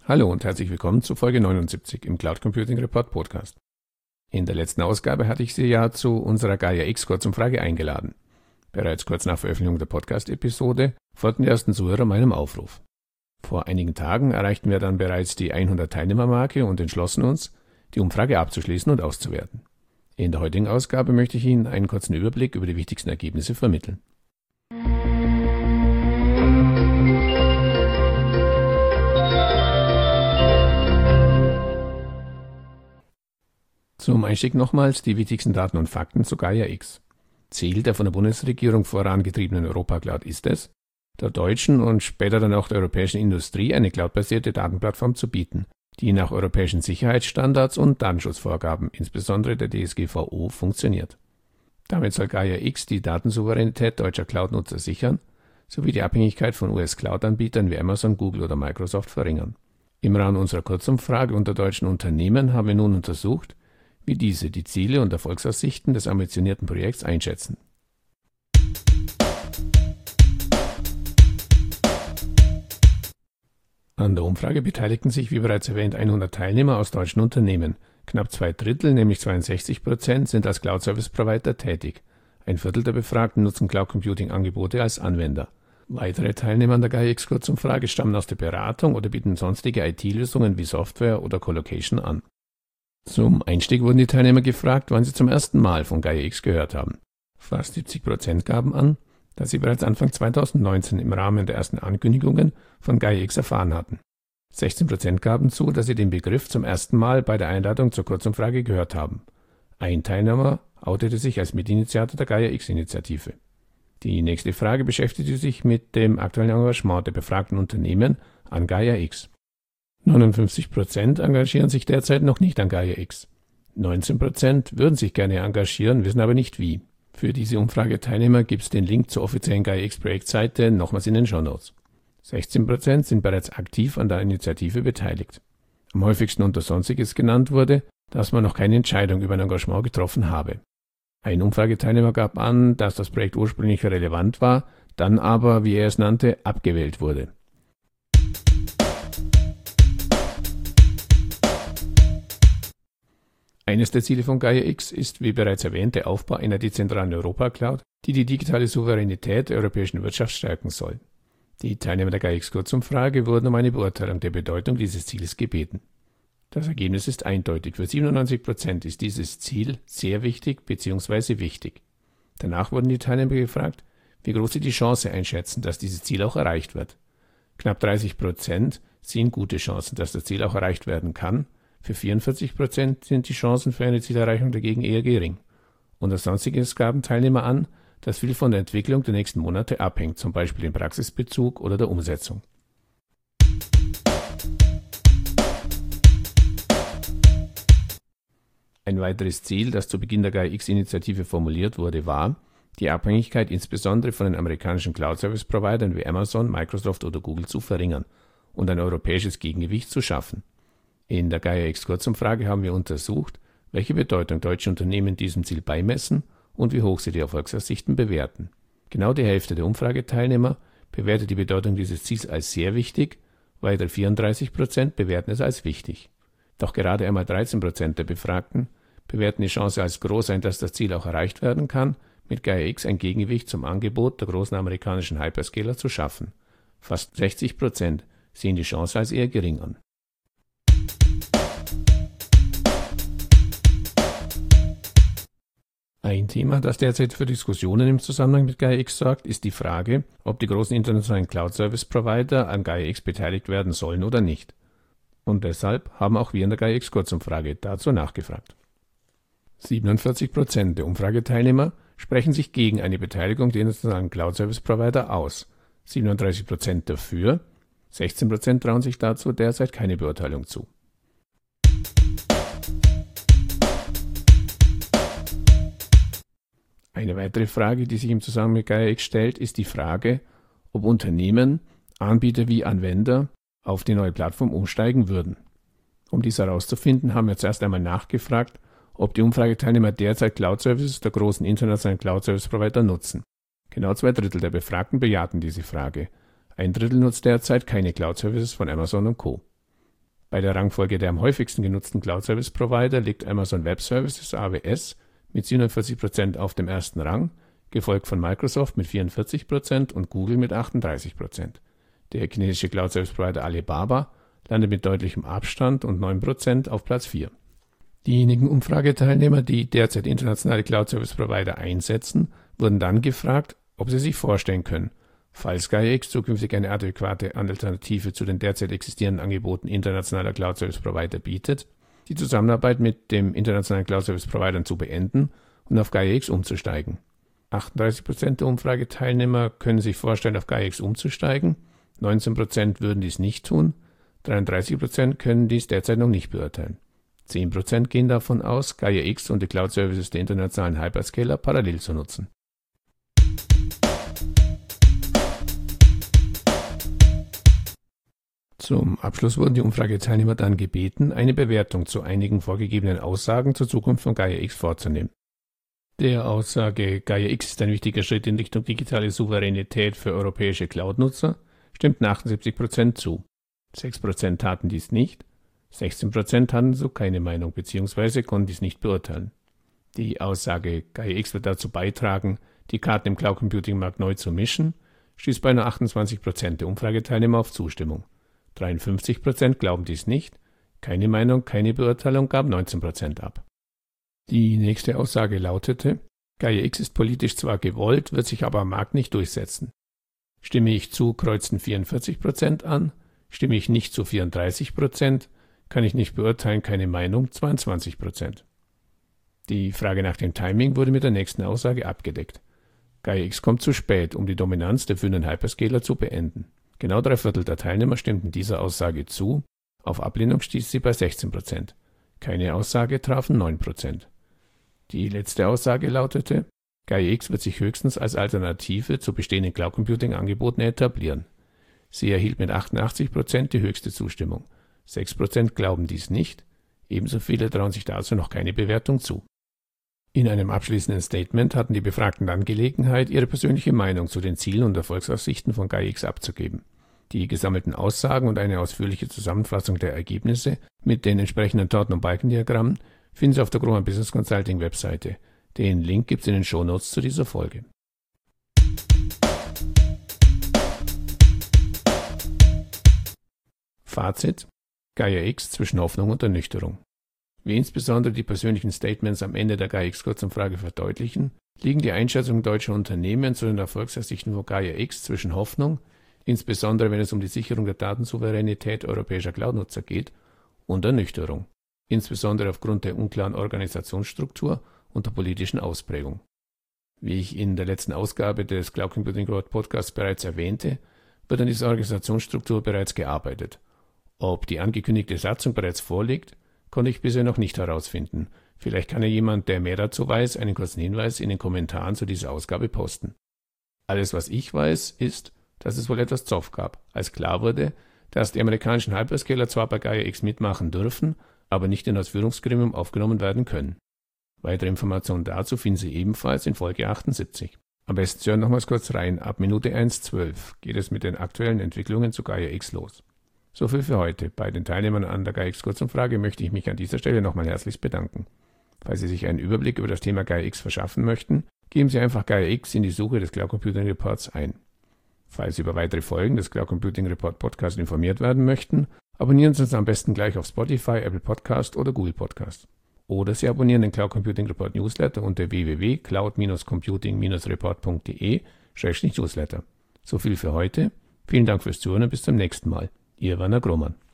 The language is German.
Hallo und herzlich willkommen zu Folge 79 im Cloud Computing Report Podcast. In der letzten Ausgabe hatte ich Sie ja zu unserer Gaia-X Kurzumfrage eingeladen. Bereits kurz nach Veröffentlichung der Podcast-Episode folgten die ersten Zuhörer meinem Aufruf. Vor einigen Tagen erreichten wir dann bereits die 100 Teilnehmermarke und entschlossen uns, die Umfrage abzuschließen und auszuwerten. In der heutigen Ausgabe möchte ich Ihnen einen kurzen Überblick über die wichtigsten Ergebnisse vermitteln. Zum Einstieg nochmals die wichtigsten Daten und Fakten zu Gaia-X. Ziel der von der Bundesregierung vorangetriebenen Europa-Cloud ist es, der deutschen und später dann auch der europäischen Industrie eine cloudbasierte Datenplattform zu bieten, die nach europäischen Sicherheitsstandards und Datenschutzvorgaben, insbesondere der DSGVO, funktioniert. Damit soll Gaia-X die Datensouveränität deutscher Cloud-Nutzer sichern, sowie die Abhängigkeit von US-Cloud-Anbietern wie Amazon, Google oder Microsoft verringern. Im Rahmen unserer Kurzumfrage unter deutschen Unternehmen haben wir nun untersucht, wie diese die Ziele und Erfolgsaussichten des ambitionierten Projekts einschätzen. An der Umfrage beteiligten sich, wie bereits erwähnt, 100 Teilnehmer aus deutschen Unternehmen. Knapp 2/3, nämlich 62%, sind als Cloud-Service-Provider tätig. 1/4 der Befragten nutzen Cloud-Computing-Angebote als Anwender. Weitere Teilnehmer an der Gaia-X-Kurzumfrage stammen aus der Beratung oder bieten sonstige IT-Lösungen wie Software oder Colocation an. Zum Einstieg wurden die Teilnehmer gefragt, wann sie zum ersten Mal von Gaia-X gehört haben. Fast 70% gaben an, dass sie bereits Anfang 2019 im Rahmen der ersten Ankündigungen von Gaia-X erfahren hatten. 16% gaben zu, dass sie den Begriff zum ersten Mal bei der Einladung zur Kurzumfrage gehört haben. Ein Teilnehmer outete sich als Mitinitiator der Gaia-X-Initiative. Die nächste Frage beschäftigte sich mit dem aktuellen Engagement der befragten Unternehmen an Gaia-X. 59% engagieren sich derzeit noch nicht an Gaia-X. 19% würden sich gerne engagieren, wissen aber nicht wie. Für diese Umfrageteilnehmer gibt es den Link zur offiziellen Gaia-X-Projektseite nochmals in den Shownotes. 16% sind bereits aktiv an der Initiative beteiligt. Am häufigsten unter Sonstiges genannt wurde, dass man noch keine Entscheidung über ein Engagement getroffen habe. Ein Umfrageteilnehmer gab an, dass das Projekt ursprünglich relevant war, dann aber, wie er es nannte, abgewählt wurde. Eines der Ziele von Gaia-X ist, wie bereits erwähnt, der Aufbau einer dezentralen Europa-Cloud, die die digitale Souveränität der europäischen Wirtschaft stärken soll. Die Teilnehmer der Gaia-X-Kurzumfrage wurden um eine Beurteilung der Bedeutung dieses Zieles gebeten. Das Ergebnis ist eindeutig. Für 97% ist dieses Ziel sehr wichtig bzw. wichtig. Danach wurden die Teilnehmer gefragt, wie groß sie die Chance einschätzen, dass dieses Ziel auch erreicht wird. Knapp 30% sehen gute Chancen, dass das Ziel auch erreicht werden kann. Für 44% sind die Chancen für eine Zielerreichung dagegen eher gering. Unter Sonstiges gaben Teilnehmer an, dass viel von der Entwicklung der nächsten Monate abhängt, zum Beispiel im Praxisbezug oder der Umsetzung. Ein weiteres Ziel, das zu Beginn der Gaia-X-Initiative formuliert wurde, war, die Abhängigkeit insbesondere von den amerikanischen Cloud-Service-Providern wie Amazon, Microsoft oder Google zu verringern und ein europäisches Gegengewicht zu schaffen. In der Gaia-X-Kurzumfrage haben wir untersucht, welche Bedeutung deutsche Unternehmen diesem Ziel beimessen und wie hoch sie die Erfolgsaussichten bewerten. Genau die Hälfte der Umfrageteilnehmer bewertet die Bedeutung dieses Ziels als sehr wichtig, weitere 34% bewerten es als wichtig. Doch gerade einmal 13% der Befragten bewerten die Chance als groß ein, dass das Ziel auch erreicht werden kann, mit Gaia-X ein Gegengewicht zum Angebot der großen amerikanischen Hyperscaler zu schaffen. Fast 60% sehen die Chance als eher gering an. Ein Thema, das derzeit für Diskussionen im Zusammenhang mit Gaia-X sorgt, ist die Frage, ob die großen internationalen Cloud-Service-Provider an Gaia-X beteiligt werden sollen oder nicht. Und deshalb haben auch wir in der Gaia-X-Kurzumfrage dazu nachgefragt. 47% der Umfrageteilnehmer sprechen sich gegen eine Beteiligung der internationalen Cloud-Service-Provider aus, 37% dafür, 16% trauen sich dazu derzeit keine Beurteilung zu. Eine weitere Frage, die sich im Zusammenhang mit Gaia-X stellt, ist die Frage, ob Unternehmen, Anbieter wie Anwender auf die neue Plattform umsteigen würden. Um dies herauszufinden, haben wir zuerst einmal nachgefragt, ob die Umfrageteilnehmer derzeit Cloud-Services der großen internationalen Cloud-Service-Provider nutzen. Genau 2/3 der Befragten bejahten diese Frage. 1/3 nutzt derzeit keine Cloud-Services von Amazon und Co. Bei der Rangfolge der am häufigsten genutzten Cloud-Service-Provider liegt Amazon Web Services (AWS) mit 47% auf dem ersten Rang, gefolgt von Microsoft mit 44% und Google mit 38%. Der chinesische Cloud-Service-Provider Alibaba landet mit deutlichem Abstand und 9% auf Platz 4. Diejenigen Umfrageteilnehmer, die derzeit internationale Cloud-Service-Provider einsetzen, wurden dann gefragt, ob sie sich vorstellen können, falls GaiaX zukünftig eine adäquate Alternative zu den derzeit existierenden Angeboten internationaler Cloud-Service-Provider bietet, die Zusammenarbeit mit dem internationalen Cloud-Service-Providern zu beenden und auf GaiaX umzusteigen. 38% der Umfrageteilnehmer können sich vorstellen, auf GaiaX umzusteigen, 19% würden dies nicht tun, 33% können dies derzeit noch nicht beurteilen. 10% gehen davon aus, GaiaX und die Cloud-Services der internationalen Hyperscaler parallel zu nutzen. Zum Abschluss wurden die Umfrageteilnehmer dann gebeten, eine Bewertung zu einigen vorgegebenen Aussagen zur Zukunft von GaiaX vorzunehmen. Der Aussage, GaiaX ist ein wichtiger Schritt in Richtung digitale Souveränität für europäische Cloud-Nutzer, stimmten 78% zu. 6% taten dies nicht, 16% hatten so keine Meinung bzw. konnten dies nicht beurteilen. Die Aussage, GaiaX wird dazu beitragen, die Karten im Cloud-Computing-Markt neu zu mischen, stieß bei nur 28% der Umfrageteilnehmer auf Zustimmung. 53% glauben dies nicht, keine Meinung, keine Beurteilung gab 19% ab. Die nächste Aussage lautete, GaiaX ist politisch zwar gewollt, wird sich aber am Markt nicht durchsetzen. Stimme ich zu, kreuzten 44% an, stimme ich nicht zu 34%, kann ich nicht beurteilen, keine Meinung 22%. Die Frage nach dem Timing wurde mit der nächsten Aussage abgedeckt. GaiaX kommt zu spät, um die Dominanz der führenden Hyperscaler zu beenden. Genau 3/4 der Teilnehmer stimmten dieser Aussage zu, auf Ablehnung stieß sie bei 16%. Keine Aussage trafen 9%. Die letzte Aussage lautete, GaiaX wird sich höchstens als Alternative zu bestehenden Cloud-Computing-Angeboten etablieren. Sie erhielt mit 88% die höchste Zustimmung. 6% glauben dies nicht, ebenso viele trauen sich dazu noch keine Bewertung zu. In einem abschließenden Statement hatten die Befragten dann Gelegenheit, ihre persönliche Meinung zu den Zielen und Erfolgsaussichten von GaiaX abzugeben. Die gesammelten Aussagen und eine ausführliche Zusammenfassung der Ergebnisse mit den entsprechenden Torten- und Balkendiagrammen finden Sie auf der Grohmann Business Consulting Webseite. Den Link gibt es in den Shownotes zu dieser Folge. Fazit: GaiaX zwischen Hoffnung und Ernüchterung. Wie insbesondere die persönlichen Statements am Ende der GaiaX-Kurzumfrage verdeutlichen, liegen die Einschätzungen deutscher Unternehmen zu den Erfolgsaussichten von GaiaX zwischen Hoffnung, insbesondere wenn es um die Sicherung der Datensouveränität europäischer Cloud-Nutzer geht, und Ernüchterung, insbesondere aufgrund der unklaren Organisationsstruktur und der politischen Ausprägung. Wie ich in der letzten Ausgabe des Cloud Computing Report Podcasts bereits erwähnte, wird an dieser Organisationsstruktur bereits gearbeitet. Ob die angekündigte Satzung bereits vorliegt, konnte ich bisher noch nicht herausfinden. Vielleicht kann ja jemand, der mehr dazu weiß, einen kurzen Hinweis in den Kommentaren zu dieser Ausgabe posten. Alles, was ich weiß, ist, dass es wohl etwas Zoff gab, als klar wurde, dass die amerikanischen Hyperscaler zwar bei GaiaX mitmachen dürfen, aber nicht in das Führungsgremium aufgenommen werden können. Weitere Informationen dazu finden Sie ebenfalls in Folge 78. Am besten Sie hören nochmals kurz rein, ab Minute 1:12 geht es mit den aktuellen Entwicklungen zu GaiaX los. So viel für heute. Bei den Teilnehmern an der GaiaX-Kurzumfrage möchte ich mich an dieser Stelle nochmal herzlich bedanken. Falls Sie sich einen Überblick über das Thema GaiaX verschaffen möchten, geben Sie einfach GaiaX in die Suche des Cloud Computing Reports ein. Falls Sie über weitere Folgen des Cloud Computing Report Podcasts informiert werden möchten, abonnieren Sie uns am besten gleich auf Spotify, Apple Podcast oder Google Podcast. Oder Sie abonnieren den Cloud Computing Report Newsletter unter www.cloud-computing-report.de/newsletter. So viel für heute. Vielen Dank fürs Zuhören und bis zum nächsten Mal. Ihr Werner Grohmann.